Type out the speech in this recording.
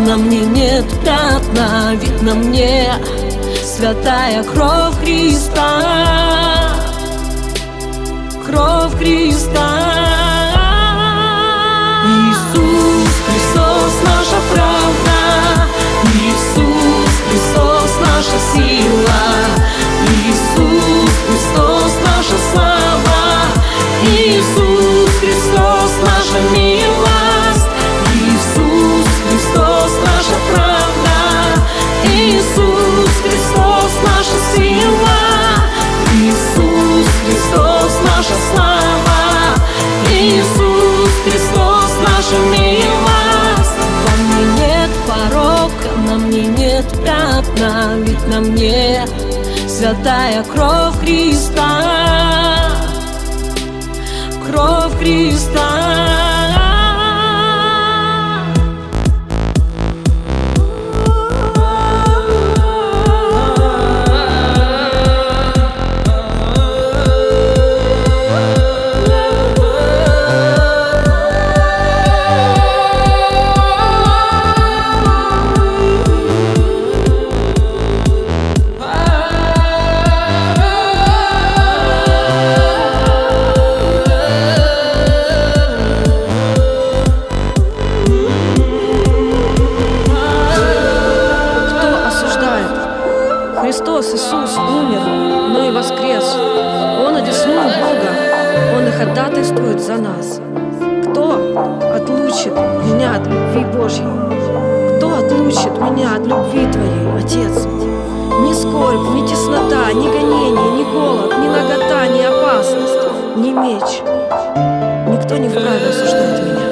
На мне нет пятна, ведь на мне святая кровь Христа. Кровь Христа. Иисус Христос наша правда, Иисус Христос наша сила, Иисус Христос наша слава, Иисус Христос наша милость, Иисус Христос наша правда, Иисус Христос наша сила, Иисус Христос наша слава, Иисус Христос наша милость. Во мне нет порока, на мне нет пятна, ведь на мне святая кровь Христа. Кровь Христа. Христос Иисус умер, но и воскрес. Он одесную Бога, Он и ходатайствует за нас. Кто отлучит меня от любви Божьей? Кто отлучит меня от любви Твоей, Отец? Ни скорбь, ни теснота, ни гонение, ни голод, ни нагота, ни опасность, ни меч. Никто не вправе осуждать меня.